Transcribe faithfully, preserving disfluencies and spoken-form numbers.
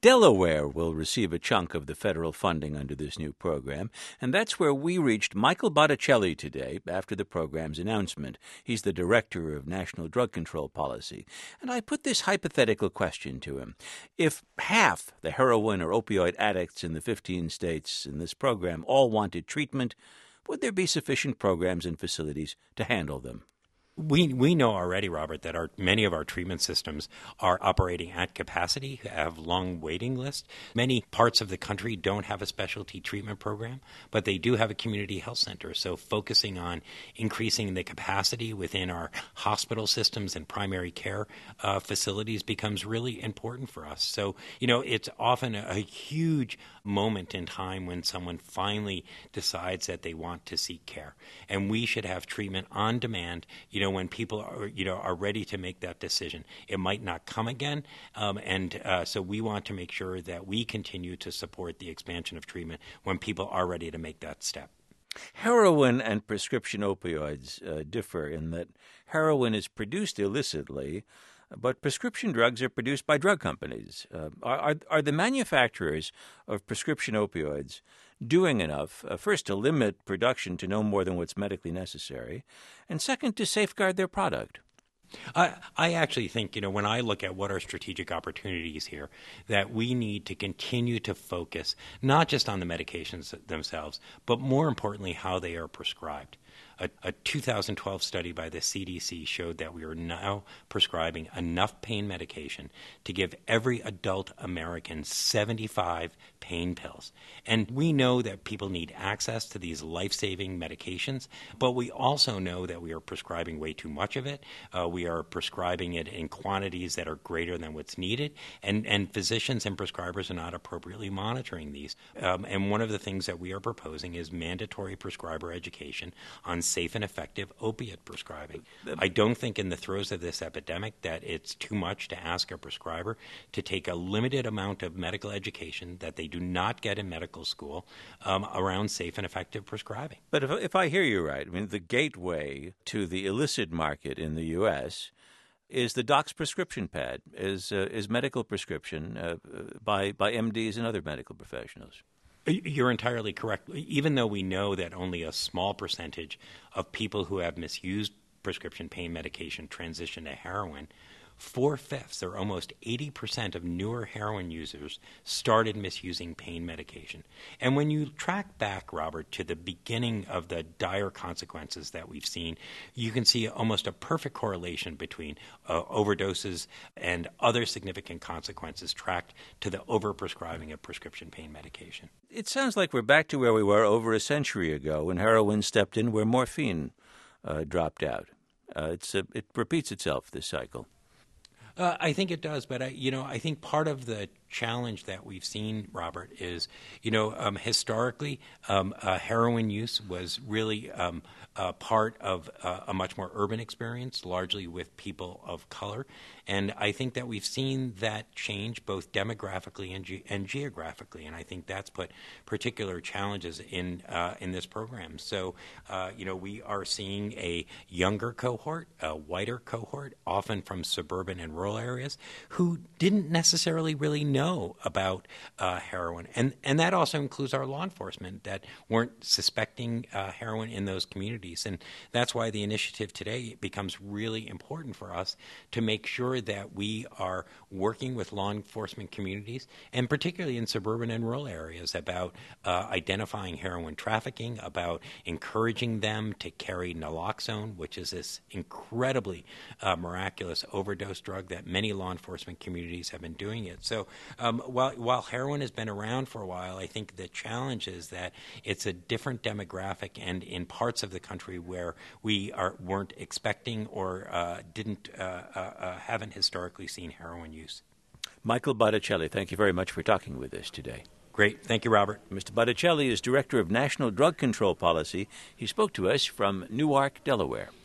Delaware will receive a chunk of the federal funding under this new program, and that's where we reached Michael Botticelli today after the program's announcement. He's the Director of National Drug Control Policy. And I put this hypothetical question to him. If half the heroin or opioid addicts in the fifteen states in this program all wanted treatment, would there be sufficient programs and facilities to handle them? We we know already, Robert, that our many of our treatment systems are operating at capacity, have long waiting lists. Many parts of the country don't have a specialty treatment program, but they do have a community health center. So focusing on increasing the capacity within our hospital systems and primary care uh, facilities becomes really important for us. So, you know, it's often a, a huge moment in time when someone finally decides that they want to seek care. And we should have treatment on demand, you know, when people are, you know, are ready to make that decision. It might not come again, um, and uh, so we want to make sure that we continue to support the expansion of treatment when people are ready to make that step. Heroin and prescription opioids uh, differ in that heroin is produced illicitly, but prescription drugs are produced by drug companies. Uh, are, are the manufacturers of prescription opioids doing enough, uh, first, to limit production to no more than what's medically necessary, and second, to safeguard their product? I, I actually think, you know, when I look at what are strategic opportunities here, that we need to continue to focus not just on the medications themselves, but more importantly, how they are prescribed. A, a two thousand twelve study by the C D C showed that we are now prescribing enough pain medication to give every adult American seventy-five pain pills. And we know that people need access to these life-saving medications, but we also know that we are prescribing way too much of it. Uh, we are prescribing it in quantities that are greater than what's needed, and, and physicians and prescribers are not appropriately monitoring these. Um, and one of the things that we are proposing is mandatory prescriber education on safe and effective opiate prescribing. I don't think in the throes of this epidemic that it's too much to ask a prescriber to take a limited amount of medical education that they do not get in medical school um, around safe and effective prescribing. But if, if I hear you right, I mean, the gateway to the illicit market in the U S is the doc's prescription pad, is uh, is medical prescription uh, by by M Ds and other medical professionals. You're entirely correct. Even though we know that only a small percentage of people who have misused prescription pain medication transition to heroin, four-fifths or almost eighty percent of newer heroin users started misusing pain medication. And when you track back, Robert, to the beginning of the dire consequences that we've seen, you can see almost a perfect correlation between uh, overdoses and other significant consequences tracked to the overprescribing of prescription pain medication. It sounds like we're back to where we were over a century ago when heroin stepped in where morphine uh, dropped out. Uh, it's a, it repeats itself, this cycle. Uh, I think it does, but I, you know, I think part of the challenge that we've seen, Robert, is, you know, um, historically, um, uh, heroin use was really um, uh, part of uh, a much more urban experience, largely with people of color. And I think that we've seen that change both demographically and, ge- and geographically. And I think that's put particular challenges in uh, in this program. So, uh, you know, we are seeing a younger cohort, a whiter cohort, often from suburban and rural areas, who didn't necessarily really know know about uh, heroin. And and that also includes our law enforcement that weren't suspecting uh, heroin in those communities. And that's why the initiative today becomes really important for us to make sure that we are working with law enforcement communities, and particularly in suburban and rural areas, about uh, identifying heroin trafficking, about encouraging them to carry naloxone, which is this incredibly uh, miraculous overdose drug that many law enforcement communities have been doing it. So Um, while, while heroin has been around for a while, I think the challenge is that it's a different demographic, and in parts of the country where we are, weren't expecting or uh, didn't uh, uh, uh, haven't historically seen heroin use. Michael Botticelli, thank you very much for talking with us today. Great. Thank you, Robert. Mister Botticelli is Director of National Drug Control Policy. He spoke to us from Newark, Delaware.